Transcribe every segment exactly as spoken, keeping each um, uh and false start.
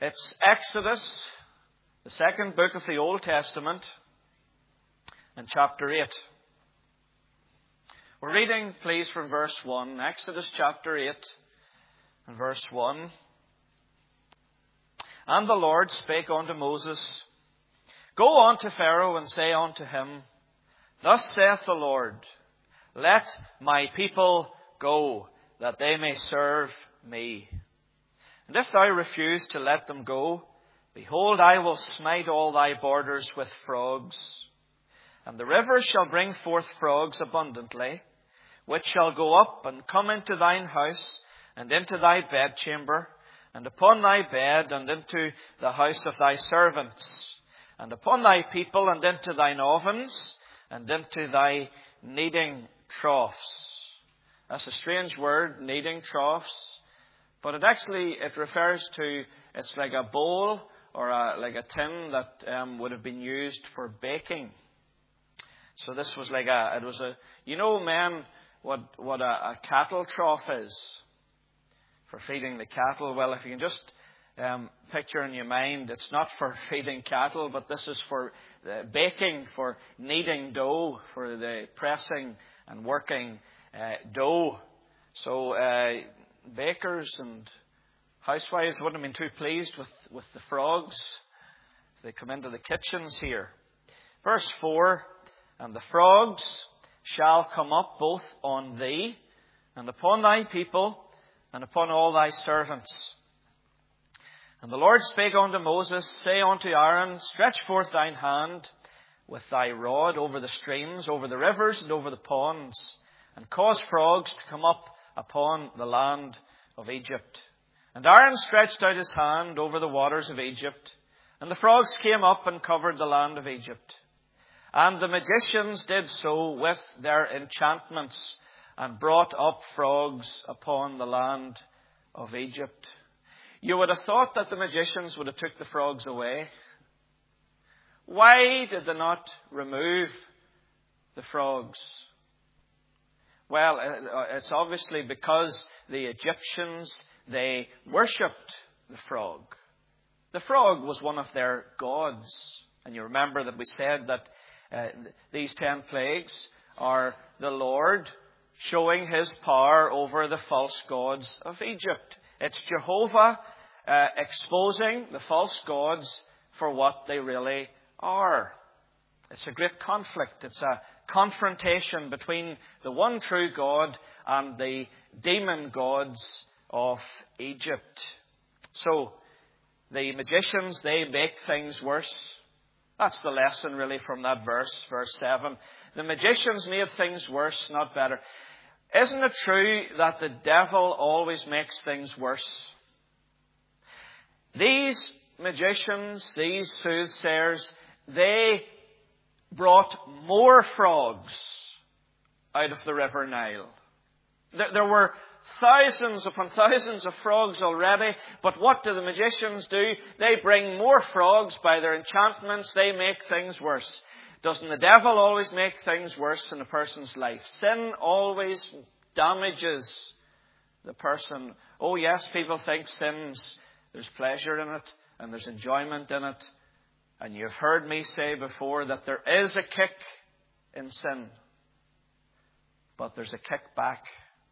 It's Exodus, the second book of the Old Testament, and chapter eight. We're reading, please, from verse one. Exodus chapter eight and verse one. And the Lord spake unto Moses, Go unto Pharaoh and say unto him, Thus saith the Lord, Let my people go, that they may serve me. And if thou refuse to let them go, behold, I will smite all thy borders with frogs. And the rivers shall bring forth frogs abundantly, which shall go up and come into thine house, and into thy bedchamber, and upon thy bed, and into the house of thy servants, and upon thy people, and into thine ovens, and into thy kneading troughs. That's a strange word, kneading troughs. But it actually, it refers to, it's like a bowl or a, like a tin that um, would have been used for baking. So this was like a, it was a, you know, men, what, what a, a cattle trough is for feeding the cattle. Well, if you can just um, picture in your mind, it's not for feeding cattle, but this is for uh, baking, for kneading dough, for the pressing and working uh, dough. So, uh, bakers and housewives wouldn't have been too pleased with, with the frogs as they come into the kitchens here. Verse four, And the frogs shall come up both on thee, and upon thy people, and upon all thy servants. And the Lord spake unto Moses, Say unto Aaron, Stretch forth thine hand with thy rod over the streams, over the rivers, and over the ponds, and cause frogs to come up upon the land of Egypt. And Aaron stretched out his hand over the waters of Egypt, and the frogs came up and covered the land of Egypt. And the magicians did so with their enchantments, and brought up frogs upon the land of Egypt. You would have thought that the magicians would have took the frogs away. Why did they not remove the frogs? Well, it's obviously because the Egyptians, they worshipped the frog. The frog was one of their gods. And you remember that we said that uh, these ten plagues are the Lord showing his power over the false gods of Egypt. It's Jehovah uh, exposing the false gods for what they really are. It's a great conflict. It's a confrontation between the one true God and the demon gods of Egypt. So, the magicians, they make things worse. That's the lesson really from that verse, verse seven. The magicians made things worse, not better. Isn't it true that the devil always makes things worse? These magicians, these soothsayers, they brought more frogs out of the river Nile. There were thousands upon thousands of frogs already, but what do the magicians do? They bring more frogs by their enchantments. They make things worse. Doesn't the devil always make things worse in a person's life? Sin always damages the person. Oh yes, people think sins, there's pleasure in it, and there's enjoyment in it. And you've heard me say before that there is a kick in sin, but there's a kick back.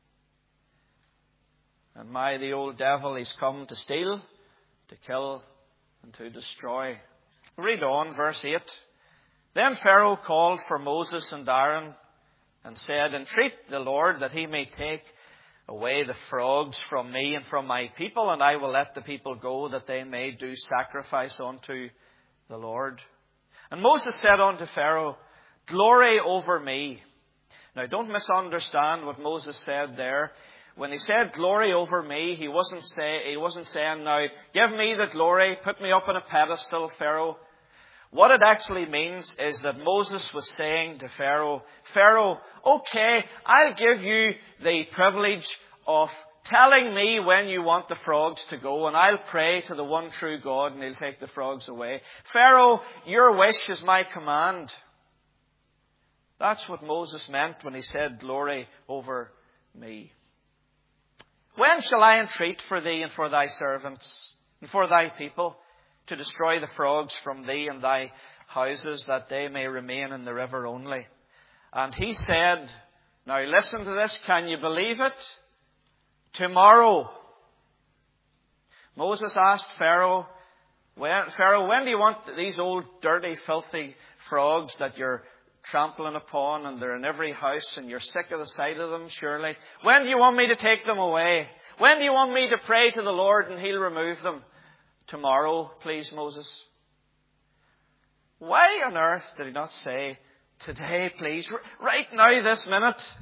And my, the old devil, he's come to steal, to kill, and to destroy. Read on, verse eight. Then Pharaoh called for Moses and Aaron, and said, Entreat the Lord that he may take away the frogs from me and from my people, and I will let the people go, that they may do sacrifice unto the Lord. And Moses said unto Pharaoh, Glory over me. Now don't misunderstand what Moses said there. When he said glory over me, he wasn't say he wasn't saying, now give me the glory, put me up on a pedestal, Pharaoh. What it actually means is that Moses was saying to Pharaoh, Pharaoh, okay, I'll give you the privilege of telling me when you want the frogs to go, and I'll pray to the one true God, and he'll take the frogs away. Pharaoh, your wish is my command. That's what Moses meant when he said, glory over me. When shall I entreat for thee and for thy servants? and for thy people, to destroy the frogs from thee and thy houses, that they may remain in the river only. And he said, now listen to this, can you believe it? Tomorrow. Moses asked Pharaoh, when, Pharaoh, when do you want these old, dirty, filthy frogs that you're trampling upon, and they're in every house, and you're sick of the sight of them, surely? When do you want me to take them away? When do you want me to pray to the Lord and He'll remove them? Tomorrow, please, Moses. Why on earth did he not say, today, please, right now, this minute?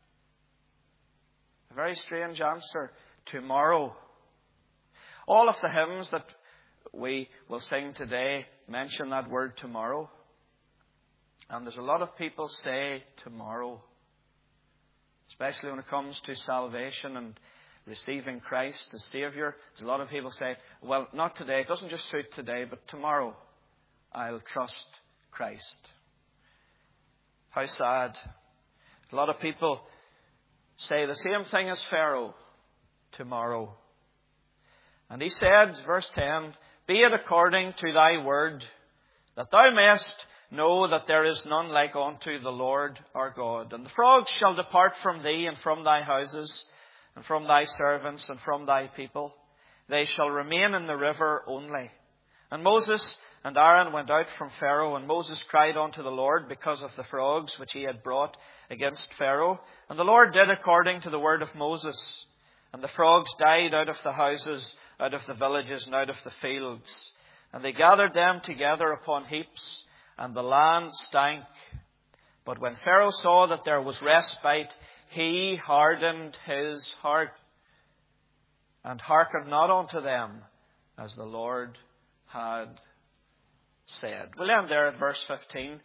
A very strange answer. Tomorrow. All of the hymns that we will sing today mention that word tomorrow. And there's a lot of people say tomorrow, especially when it comes to salvation and receiving Christ as Saviour. There's a lot of people say, well, not today. It doesn't just suit today, but tomorrow I'll trust Christ. How sad. A lot of people say the same thing as Pharaoh, tomorrow. And he said, verse ten, be it according to thy word, that thou mayest know that there is none like unto the Lord our God. And the frogs shall depart from thee and from thy houses, and from thy servants and from thy people. They shall remain in the river only. And Moses and Aaron went out from Pharaoh, and Moses cried unto the Lord because of the frogs which he had brought against Pharaoh. And the Lord did according to the word of Moses. And the frogs died out of the houses, out of the villages, and out of the fields. And they gathered them together upon heaps, and the land stank. But when Pharaoh saw that there was respite, he hardened his heart, and hearkened not unto them, as the Lord had said. We'll end there at verse fifteen.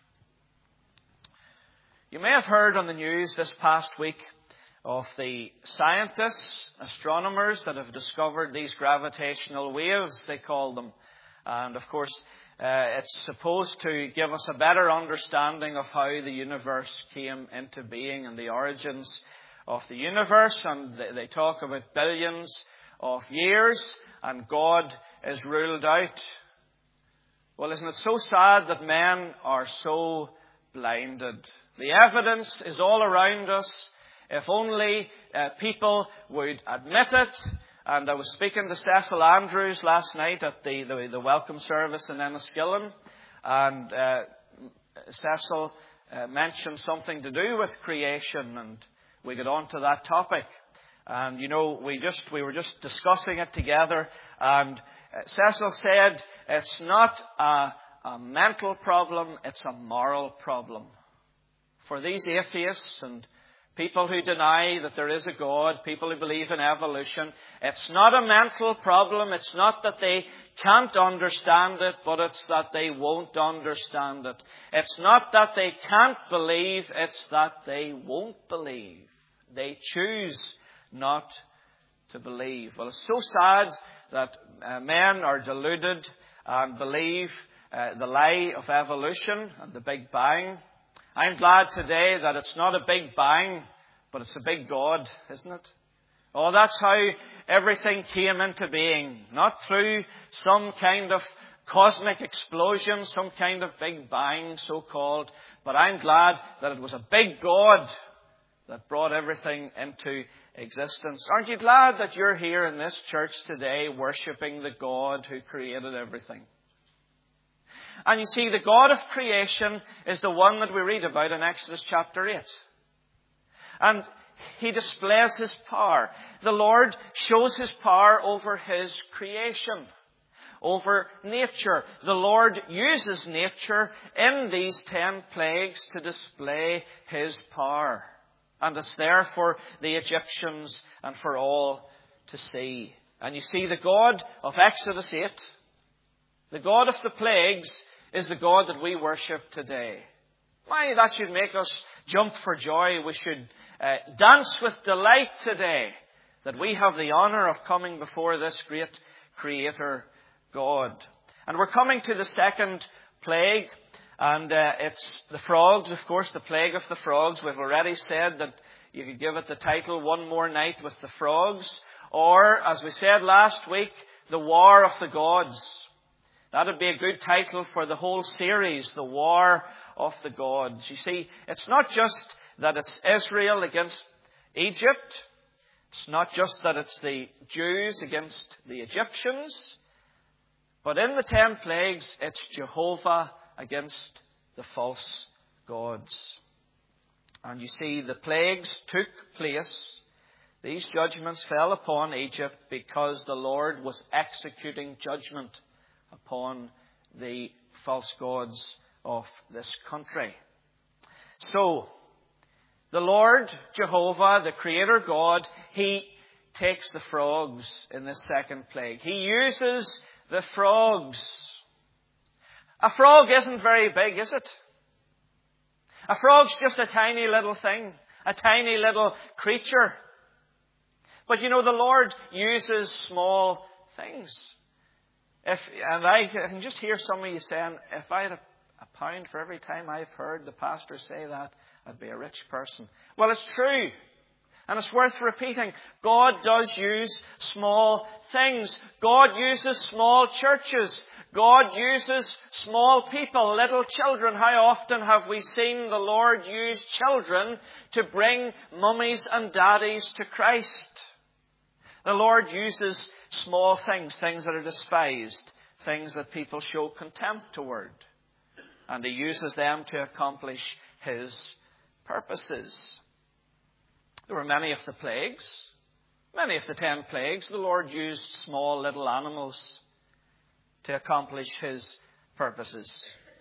You may have heard on the news this past week of the scientists, astronomers that have discovered these gravitational waves, they call them. And of course, uh, it's supposed to give us a better understanding of how the universe came into being and the origins of the universe. And they, they talk about billions of years, and God is ruled out. Well, isn't it so sad that men are so blinded? The evidence is all around us. If only uh, people would admit it. And I was speaking to Cecil Andrews last night at the, the, the welcome service in Enniskillen. And uh, Cecil uh, mentioned something to do with creation. And we got on to that topic. And, you know, we just we were just discussing it together. And uh, Cecil said, it's not a, a mental problem, it's a moral problem. For these atheists and people who deny that there is a God, people who believe in evolution, it's not a mental problem. It's not that they can't understand it, but it's that they won't understand it. It's not that they can't believe, it's that they won't believe. They choose not to believe. Well, it's so sad that uh, men are deluded and believe uh, the lie of evolution and the Big Bang. I'm glad today that it's not a Big Bang, but it's a big God, isn't it? Oh, that's how everything came into being. Not through some kind of cosmic explosion, some kind of Big Bang, so-called. But I'm glad that it was a big God that brought everything into existence. Aren't you glad that you're here in this church today worshipping the God who created everything? And you see, the God of creation is the one that we read about in Exodus chapter eight. And He displays His power. The Lord shows His power over His creation, over nature. The Lord uses nature in these ten plagues to display His power. And it's there for the Egyptians and for all to see. And you see, the God of Exodus eight, the God of the plagues, is the God that we worship today. Why, that should make us jump for joy. We should uh, dance with delight today that we have the honour of coming before this great Creator God. And we're coming to the second plague. And uh, it's the frogs, of course, the plague of the frogs. We've already said that you could give it the title, One More Night with the Frogs. Or, as we said last week, The War of the Gods. That would be a good title for the whole series, The War of the Gods. You see, it's not just that it's Israel against Egypt. It's not just that it's the Jews against the Egyptians. But in the ten plagues, it's Jehovah against the false gods. And you see, the plagues took place. These judgments fell upon Egypt because the Lord was executing judgment upon the false gods of this country. So, the Lord Jehovah, the Creator God, He takes the frogs in this second plague. He uses the frogs. A frog isn't very big, is it? A frog's just a tiny little thing, a tiny little creature. But you know, the Lord uses small things. If, and I can just hear some of you saying, if I had a, a pound for every time I've heard the pastor say that, I'd be a rich person. Well, it's true. And it's worth repeating. God does use small things. God uses small churches. God uses small people, little children. How often have we seen the Lord use children to bring mummies and daddies to Christ? The Lord uses small things, things that are despised, things that people show contempt toward. And He uses them to accomplish His purposes. There were many of the plagues, many of the ten plagues. The Lord used small little animals to accomplish His purposes.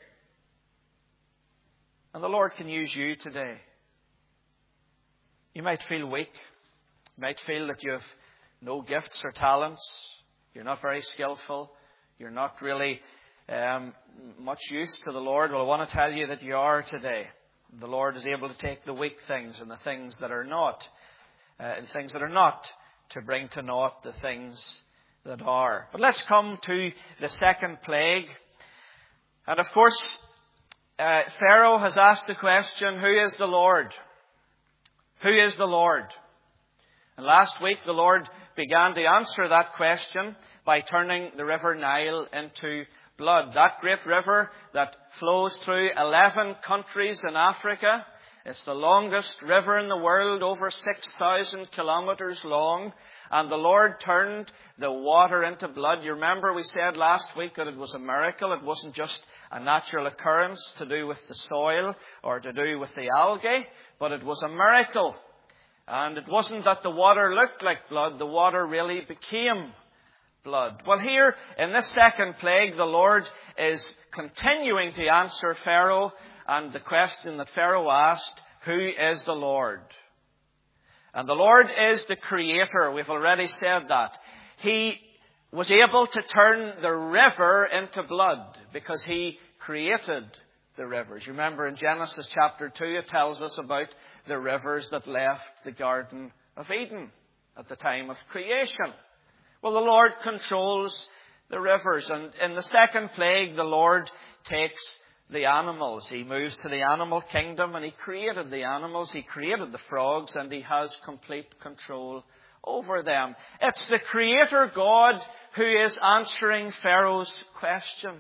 And the Lord can use you today. You might feel weak. You might feel that you have no gifts or talents. You're not very skillful. You're not really um, much use to the Lord. Well, I want to tell you that you are today. The Lord is able to take the weak things and the things that are not, uh, the things that are not, to bring to naught the things that are. But let's come to the second plague. And of course, uh, Pharaoh has asked the question, who is the Lord? Who is the Lord? And last week the Lord began to answer that question by turning the river Nile into blood. That great river that flows through eleven countries in Africa. It's the longest river in the world, over six thousand kilometers long. And the Lord turned the water into blood. You remember we said last week that it was a miracle. It wasn't just a natural occurrence to do with the soil or to do with the algae, but it was a miracle. And it wasn't that the water looked like blood. The water really became blood. Well, here in this second plague, the Lord is continuing to answer Pharaoh and the question that Pharaoh asked, who is the Lord? And the Lord is the Creator. We've already said that. He was able to turn the river into blood because He created the rivers. You remember in Genesis chapter two, it tells us about the rivers that left the Garden of Eden at the time of creation. Well, the Lord controls the rivers. And in the second plague, the Lord takes the animals. He moves to the animal kingdom and He created the animals. He created the frogs and He has complete control over them. It's the Creator God who is answering Pharaoh's question.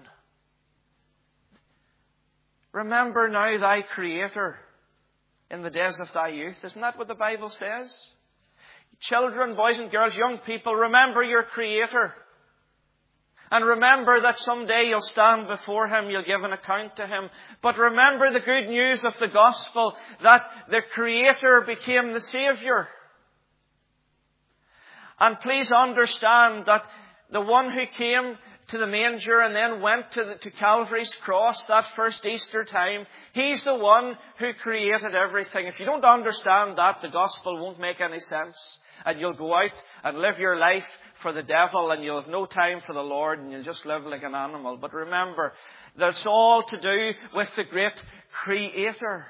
Remember now thy Creator in the days of thy youth. Isn't that what the Bible says? Children, boys and girls, young people, remember your Creator. And remember that someday you'll stand before Him, you'll give an account to Him. But remember the good news of the gospel, that the Creator became the Saviour. And please understand that the one who came to the manger and then went to, the, to Calvary's cross that first Easter time, He's the one who created everything. If you don't understand that, the gospel won't make any sense. And you'll go out and live your life for the devil and you'll have no time for the Lord and you'll just live like an animal. But remember, that's all to do with the great Creator.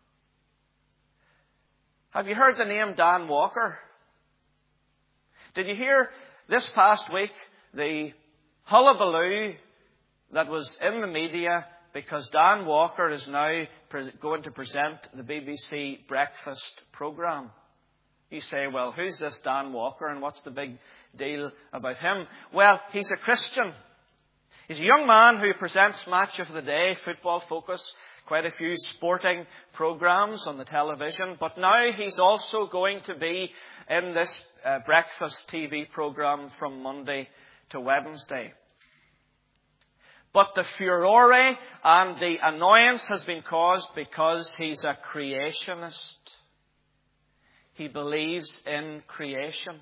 Have you heard the name Dan Walker? Did you hear this past week the hullabaloo that was in the media because Dan Walker is now pre- going to present the B B C breakfast programme? You say, well, who's this Dan Walker and what's the big deal about him? Well, he's a Christian. He's a young man who presents Match of the Day, Football Focus, quite a few sporting programs on the television. But now he's also going to be in this uh, breakfast T V program from Monday to Wednesday. But the furore and the annoyance has been caused because he's a creationist. He believes in creation.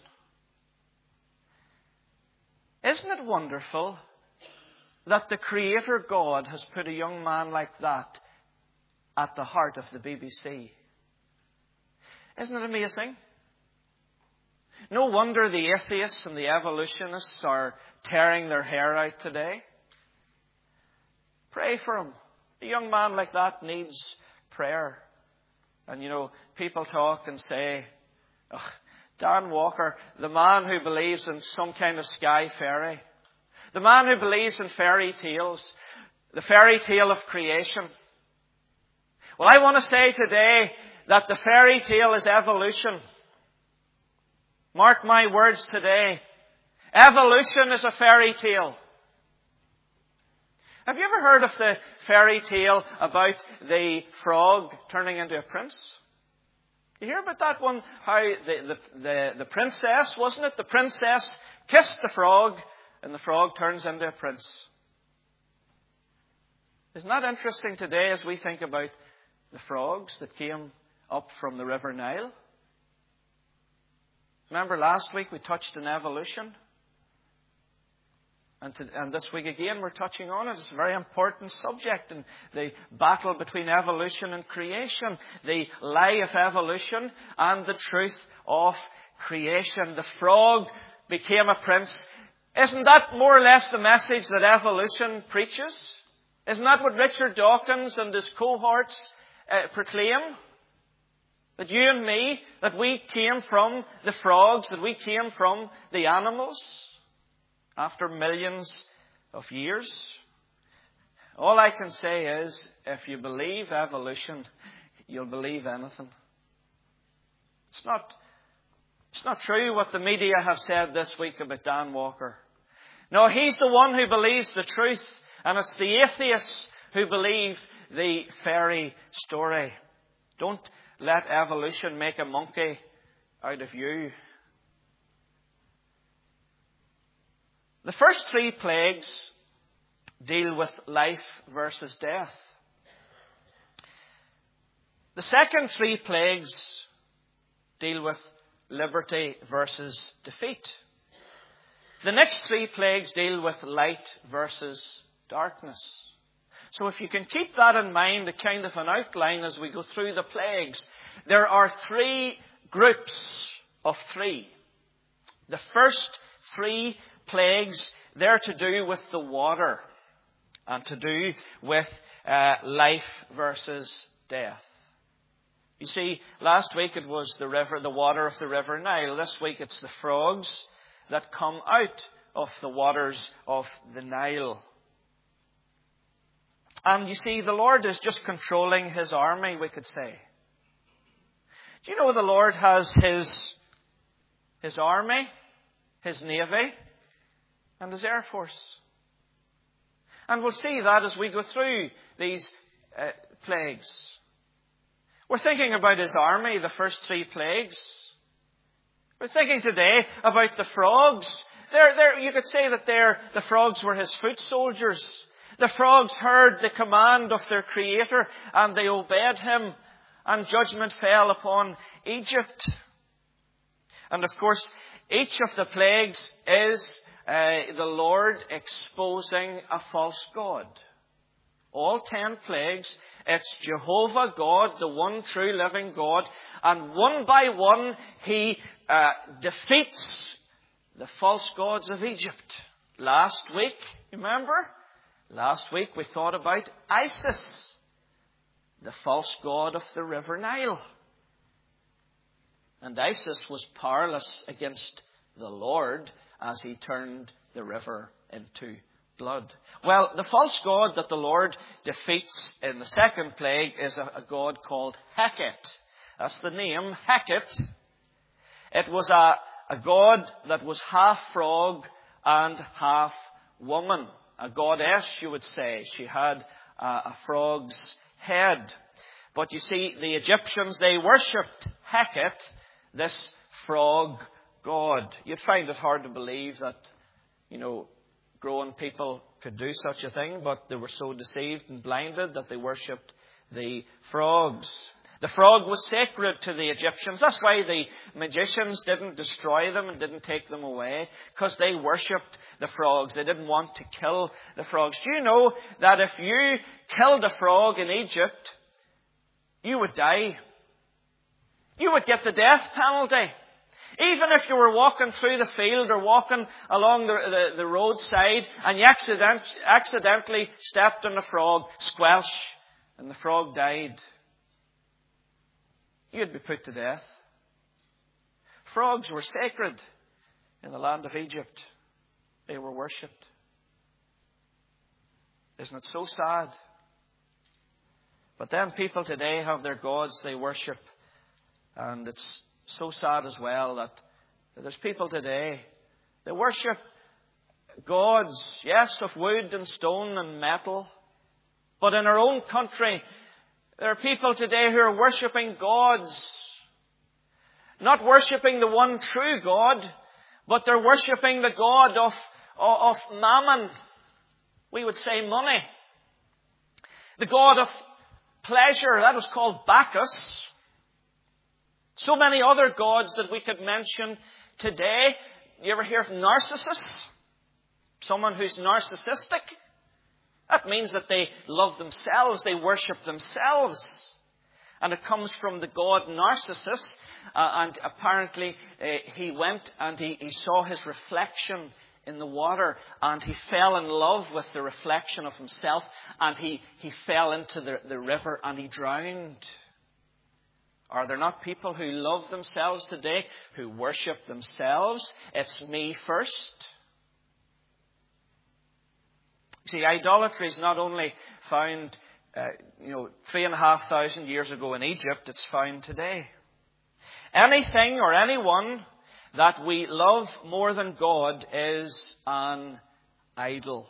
Isn't it wonderful that the Creator God has put a young man like that at the heart of the B B C? Isn't it amazing? No wonder the atheists and the evolutionists are tearing their hair out today. Pray for him. A young man like that needs prayer. And you know, people talk and say, oh, Dan Walker, the man who believes in some kind of sky fairy. The man who believes in fairy tales. The fairy tale of creation. Well, I want to say today that the fairy tale is evolution. Mark my words today. Evolution is a fairy tale. Have you ever heard of the fairy tale about the frog turning into a prince? You hear about that one? How the, the, the, the princess, wasn't it? The princess kissed the frog and the frog turns into a prince. Isn't that interesting today as we think about the frogs that came up from the River Nile? Remember last week we touched on evolution? And, to, and this week again we're touching on it. It's a very important subject in the battle between evolution and creation. The lie of evolution and the truth of creation. The frog became a prince. Isn't that more or less the message that evolution preaches? Isn't that what Richard Dawkins and his cohorts uh, proclaim? That you and me, that we came from the frogs, that we came from the animals. After millions of years. All I can say is, if you believe evolution, you'll believe anything. It's not, it's not true what the media have said this week about Dan Walker. No, he's the one who believes the truth, and it's the atheists who believe the fairy story. Don't let evolution make a monkey out of you. The first three plagues deal with life versus death. The second three plagues deal with liberty versus defeat. The next three plagues deal with light versus darkness. So if you can keep that in mind, a kind of an outline as we go through the plagues, there are three groups of three. The first three plagues, they're to do with the water and to do with uh, life versus death. You see, last week it was the river, the water of the River Nile. This week it's the frogs that come out of the waters of the Nile. And you see, the Lord is just controlling His army, we could say. Do you know the Lord has His, His army, His navy, and His Air Force? And we'll see that as we go through these uh, plagues. We're thinking about His army, the first three plagues. We're thinking today about the frogs. They're, they're, you could say that they're, the frogs were His foot soldiers. The frogs heard the command of their Creator and they obeyed Him, and judgment fell upon Egypt. And of course, each of the plagues is uh, the Lord exposing a false god. All ten plagues, it's Jehovah God, the one true living God, and one by one He uh, defeats the false gods of Egypt. Last week, remember? Last week we thought about Isis, the false god of the River Nile. And Isis was powerless against the Lord as He turned the river into blood. Well, the false god that the Lord defeats in the second plague is a, a god called Heket. That's the name, Heket. It was a, a god that was half frog and half woman. A goddess, you would say. She had a, a frog's head. But you see, the Egyptians, they worshipped Hecate, this frog god. You'd find it hard to believe that, you know, grown people could do such a thing, but they were so deceived and blinded that they worshipped the frogs. The frog was sacred to the Egyptians. That's why the magicians didn't destroy them and didn't take them away, because they worshipped the frogs. They didn't want to kill the frogs. Do you know that if you killed a frog in Egypt, you would die? You would get the death penalty. Even if you were walking through the field or walking along the, the, the roadside and you accident, accidentally stepped on a frog, squelch, and the frog died, you'd be put to death. Frogs were sacred in the land of Egypt. They were worshipped. Isn't it so sad? But then people today have their gods they worship. And it's so sad as well that there's people today, they worship gods, yes, of wood and stone and metal. But in our own country, there are people today who are worshipping gods. Not worshipping the one true God, but they're worshipping the God of, of, of mammon. We would say money. The God of pleasure, that was called Bacchus. So many other gods that we could mention today. You ever hear of Narcissus? Someone who's narcissistic? That means that they love themselves. They worship themselves. And it comes from the god Narcissus. Uh, and apparently uh, he went and he, he saw his reflection in the water. And he fell in love with the reflection of himself. And he, he fell into the, the river and he drowned. Are there not people who love themselves today, who worship themselves? It's me first. See, idolatry is not only found, uh, you know, three and a half thousand years ago in Egypt, it's found today. Anything or anyone that we love more than God is an idol.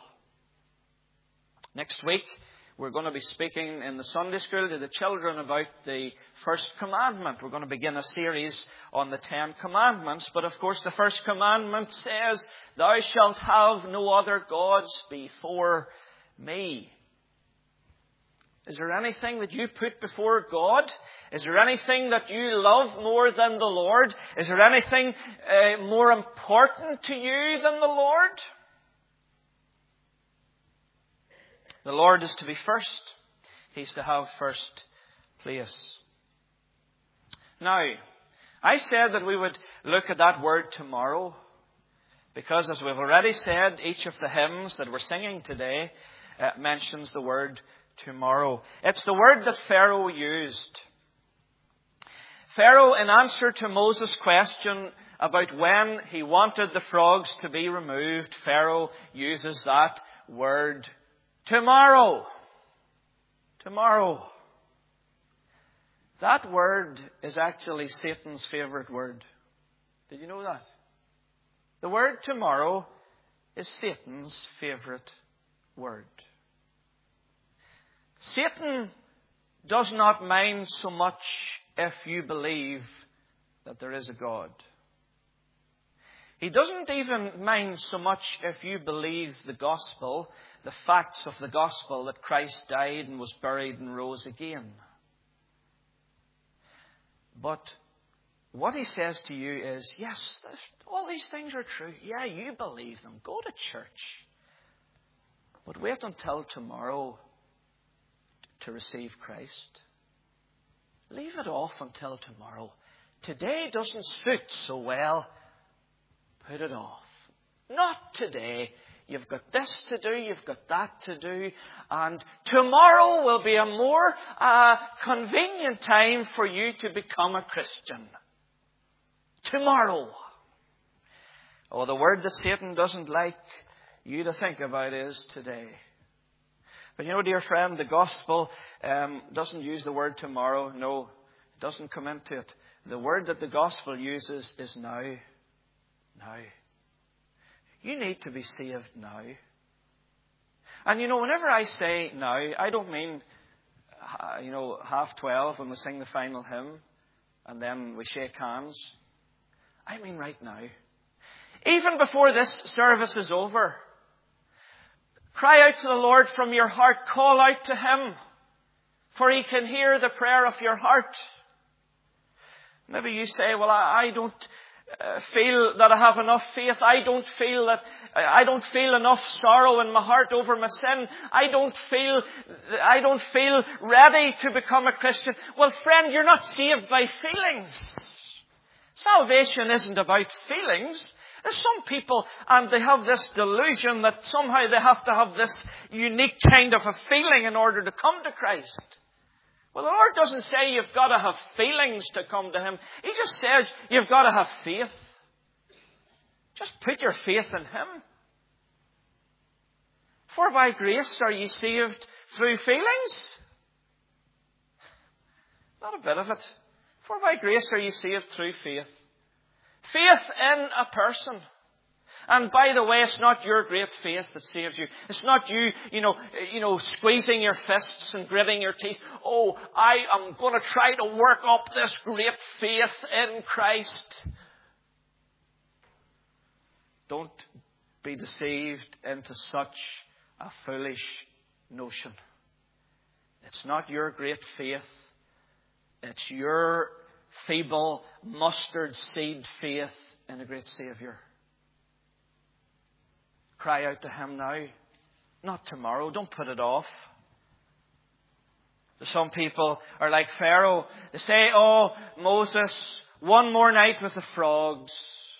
Next week, we're going to be speaking in the Sunday school to the children about the first commandment. We're going to begin a series on the Ten Commandments. But of course, the first commandment says, "Thou shalt have no other gods before me." Is there anything that you put before God? Is there anything that you love more than the Lord? Is there anything uh, more important to you than the Lord? The Lord is to be first. He's to have first place. Now, I said that we would look at that word tomorrow, because as we've already said, each of the hymns that we're singing today uh, mentions the word tomorrow. It's the word that Pharaoh used. Pharaoh, in answer to Moses' question about when he wanted the frogs to be removed, Pharaoh uses that word tomorrow. Tomorrow. That word is actually Satan's favorite word. Did you know that? The word tomorrow is Satan's favorite word. Satan does not mind so much if you believe that there is a God. He doesn't even mind so much if you believe the gospel, the facts of the gospel, that Christ died and was buried and rose again. But what he says to you is, yes, all these things are true. Yeah, you believe them. Go to church. But wait until tomorrow to receive Christ. Leave it off until tomorrow. Today doesn't suit so well. Put it off. Not today. You've got this to do, you've got that to do, and tomorrow will be a more uh, convenient time for you to become a Christian. Tomorrow. Oh, the word that Satan doesn't like you to think about is today. But you know, dear friend, the gospel um, doesn't use the word tomorrow. No, doesn't come into it. The word that the gospel uses is now. Now. You need to be saved now. And you know, whenever I say now, I don't mean, you know, half twelve when we sing the final hymn and then we shake hands. I mean right now. Even before this service is over, cry out to the Lord from your heart. Call out to Him, for He can hear the prayer of your heart. Maybe you say, well, I, I don't uh, feel that I have enough faith. I don't feel that, I don't feel enough sorrow in my heart over my sin. I don't feel, I don't feel ready to become a Christian. Well, friend, you're not saved by feelings. Salvation isn't about feelings. There's some people, and they have this delusion that somehow they have to have this unique kind of a feeling in order to come to Christ. Well, the Lord doesn't say you've got to have feelings to come to Him. He just says you've got to have faith. Just put your faith in Him. For by grace are ye saved through feelings? Not a bit of it. For by grace are ye saved through faith. Faith in a person. And by the way, it's not your great faith that saves you. It's not you, you know, you know, squeezing your fists and gritting your teeth. Oh, I am going to try to work up this great faith in Christ. Don't be deceived into such a foolish notion. It's not your great faith. It's your feeble mustard seed faith in a great Saviour. Cry out to Him now, not tomorrow. Don't put it off. Some people are like Pharaoh. They say, oh, Moses, one more night with the frogs.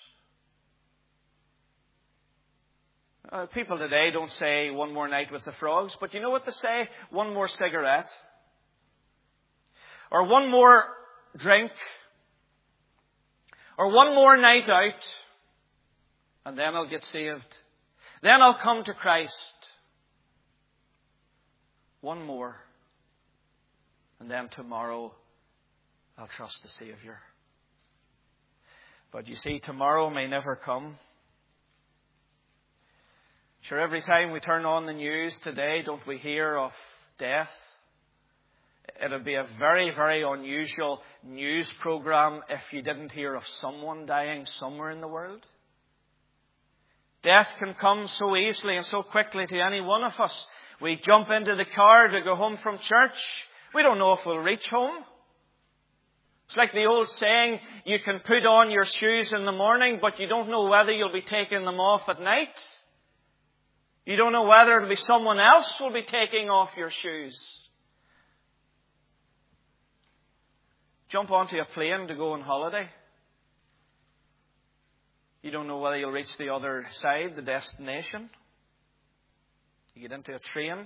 Uh, people today don't say one more night with the frogs, but you know what they say? One more cigarette. Or one more drink. Or one more night out. And then I'll get saved. Then I'll come to Christ. One more. And then tomorrow I'll trust the Saviour. But you see, tomorrow may never come. Sure, every time we turn on the news today, don't we hear of death? It'll be a very, very unusual news program if you didn't hear of someone dying somewhere in the world. Death can come so easily and so quickly to any one of us. We jump into the car to go home from church. We don't know if we'll reach home. It's like the old saying, you can put on your shoes in the morning, but you don't know whether you'll be taking them off at night. You don't know whether it'll be someone else who'll be taking off your shoes. Jump onto a plane to go on holiday. You don't know whether you'll reach the other side, the destination. You get into a train.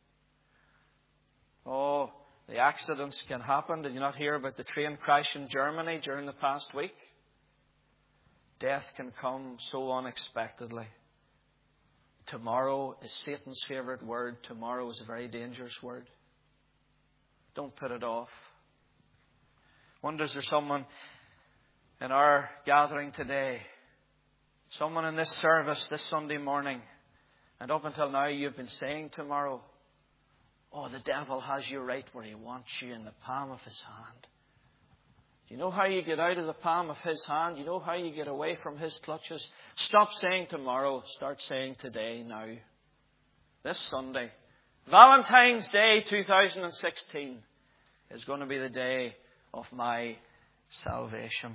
Oh, the accidents can happen. Did you not hear about the train crash in Germany during the past week? Death can come so unexpectedly. Tomorrow is Satan's favourite word. Tomorrow is a very dangerous word. Don't put it off. Wonder, is there someone in our gathering today, someone in this service this Sunday morning, and up until now you've been saying tomorrow, oh, the devil has you right where he wants you, in the palm of his hand. Do you know how you get out of the palm of his hand? Do you know how you get away from his clutches? Stop saying tomorrow. Start saying today, now. This Sunday, Valentine's Day two thousand sixteen, is going to be the day of my salvation.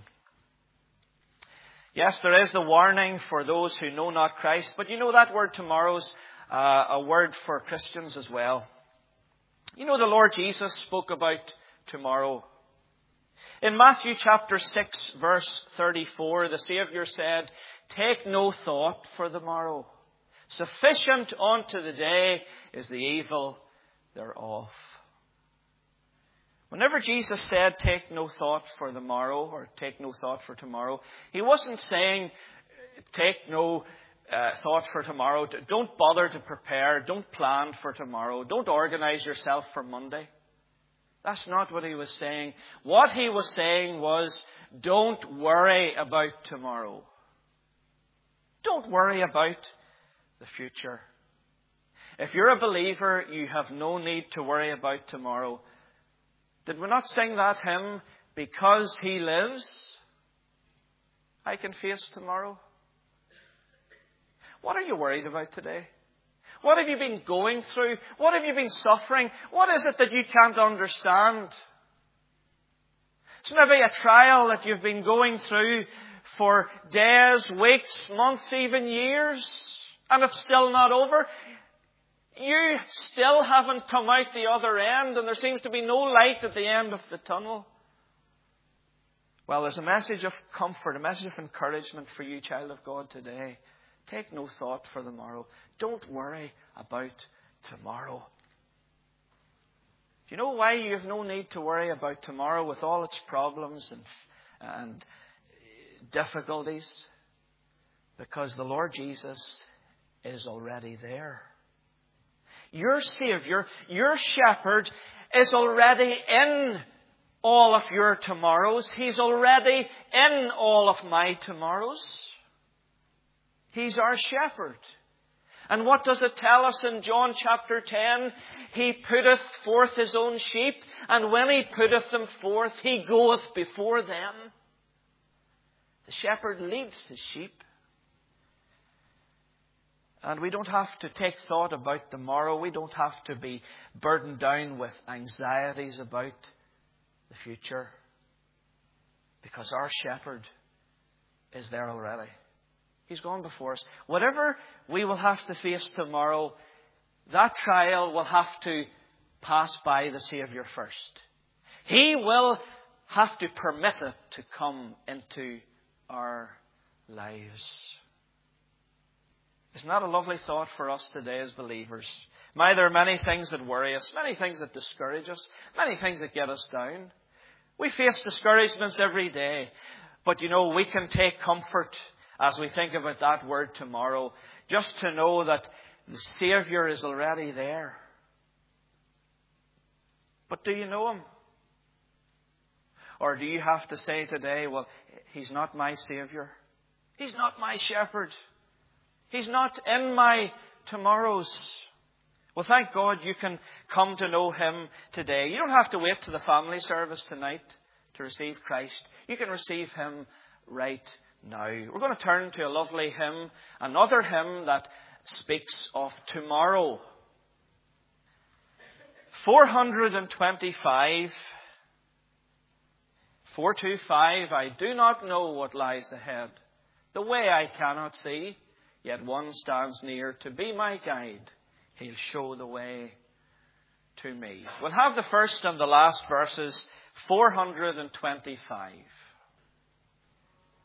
Yes, there is the warning for those who know not Christ. But you know that word tomorrow's uh, a word for Christians as well. You know, the Lord Jesus spoke about tomorrow. In Matthew chapter six, verse thirty-four, the Saviour said, take no thought for the morrow. Sufficient unto the day is the evil thereof. Whenever Jesus said, take no thought for the morrow, or take no thought for tomorrow, He wasn't saying, take no uh, thought for tomorrow. Don't bother to prepare. Don't plan for tomorrow. Don't organize yourself for Monday. That's not what he was saying. What he was saying was, don't worry about tomorrow. Don't worry about the future. If you're a believer, you have no need to worry about tomorrow. Did we not sing that hymn, Because He Lives, I Can Face Tomorrow? What are you worried about today? What have you been going through? What have you been suffering? What is it that you can't understand? It's maybe a trial that you've been going through for days, weeks, months, even years, and it's still not over. You still haven't come out the other end, and there seems to be no light at the end of the tunnel. Well, there's a message of comfort, a message of encouragement for you, child of God, today. Take no thought for the morrow. Don't worry about tomorrow. Do you know why you have no need to worry about tomorrow with all its problems and, and difficulties? Because the Lord Jesus is already there. Your Savior, your Shepherd, is already in all of your tomorrows. He's already in all of my tomorrows. He's our Shepherd. And what does it tell us in John chapter ten? He putteth forth His own sheep, and when He putteth them forth, He goeth before them. The shepherd leads His sheep. And we don't have to take thought about tomorrow. We don't have to be burdened down with anxieties about the future. Because our shepherd is there already. He's gone before us. Whatever we will have to face tomorrow, that trial will have to pass by the Savior first. He will have to permit it to come into our lives. Isn't that a lovely thought for us today as believers? My, there are many things that worry us, many things that discourage us, many things that get us down. We face discouragements every day. But you know, we can take comfort as we think about that word tomorrow, just to know that the Savior is already there. But do you know Him? Or do you have to say today, well, He's not my Savior. He's not my Shepherd. He's not in my tomorrows. Well, thank God you can come to know Him today. You don't have to wait to the family service tonight to receive Christ. You can receive Him right now. We're going to turn to a lovely hymn, another hymn that speaks of tomorrow. four twenty-five, four twenty-five, I do not know what lies ahead. The way I cannot see, yet one stands near to be my guide. He'll show the way to me. We'll have the first and the last verses, four twenty-five.